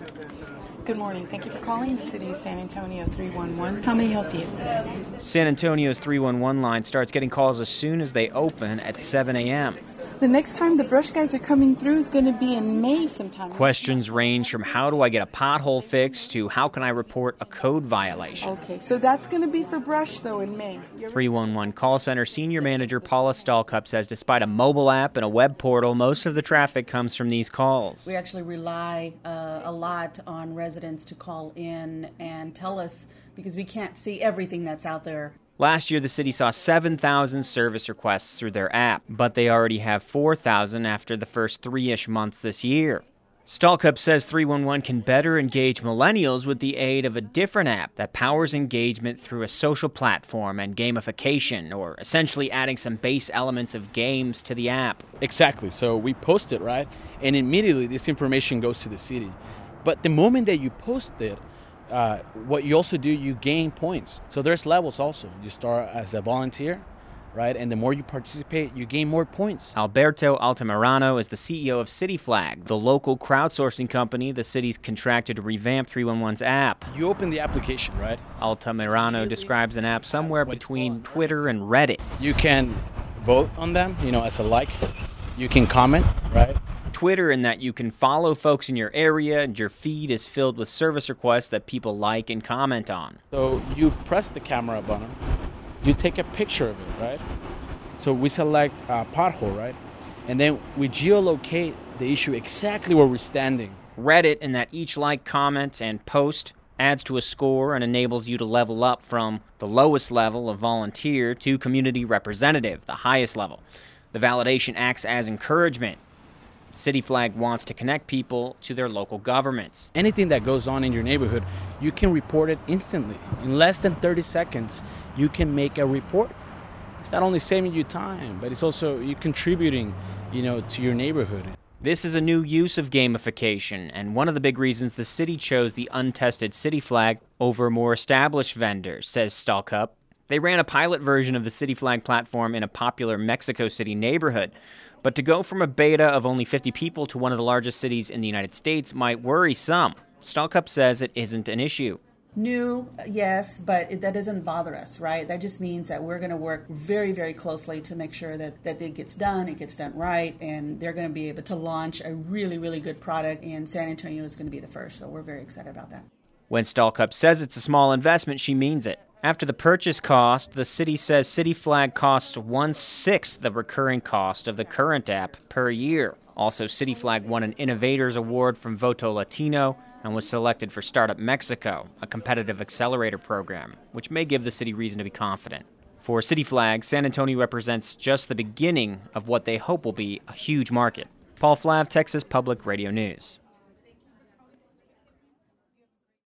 Good morning. Thank you for calling the City of San Antonio 311. How may I help you? San Antonio's 311 line starts getting calls as soon as they open at 7 a.m. The next time the brush guys are coming through is going to be in May sometime. Questions range from how do I get a pothole fixed to how can I report a code violation. Okay, so that's going to be for brush, though, in May. 311 call center senior manager Paula Stallcup says despite a mobile app and a web portal, most of the traffic comes from these calls. We actually rely a lot on residents to call in and tell us because we can't see everything that's out there. Last year, the city saw 7,000 service requests through their app, but they already have 4,000 after the first 3-ish months this year. Stallcup says 311 can better engage millennials with the aid of a different app that powers engagement through a social platform and gamification, or essentially adding some base elements of games to the app. Exactly. So we post it, right? And immediately this information goes to the city. But the moment that you post it, what you also do, you gain points. So there's levels also. You start as a volunteer, right? And the more you participate, you gain more points. Alberto Altamirano is the CEO of CityFlag, the local crowdsourcing company the city's contracted to revamp 311's app. You open the application, right? Altamirano describes an app somewhere between Twitter and Reddit. You can vote on them, as a like. You can comment, right? Twitter in that you can follow folks in your area and your feed is filled with service requests that people like and comment on. So you press the camera button, you take a picture of it, right? So we select a pothole, right? And then we geolocate the issue exactly where we're standing. Reddit in that each like, comment, and post adds to a score and enables you to level up from the lowest level of volunteer to community representative, the highest level. The validation acts as encouragement. CityFlag wants to connect people to their local governments. Anything that goes on in your neighborhood, you can report it instantly. In less than 30 seconds, you can make a report. It's not only saving you time, but it's also you contributing, to your neighborhood. This is a new use of gamification, and one of the big reasons the city chose the untested CityFlag over more established vendors, says Stallcup. They ran a pilot version of the CityFlag platform in a popular Mexico City neighborhood. But to go from a beta of only 50 people to one of the largest cities in the United States might worry some. Stallcup says it isn't an issue. New, yes, but that doesn't bother us, right? That just means that we're going to work very, very closely to make sure that it gets done right, and they're going to be able to launch a really, really good product, and San Antonio is going to be the first, so we're very excited about that. When Stallcup says it's a small investment, she means it. After the purchase cost, the city says CityFlag costs 1/6 the recurring cost of the current app per year. Also, CityFlag won an Innovators Award from Voto Latino and was selected for Startup Mexico, a competitive accelerator program, which may give the city reason to be confident. For CityFlag, San Antonio represents just the beginning of what they hope will be a huge market. Paul Flav, Texas Public Radio News.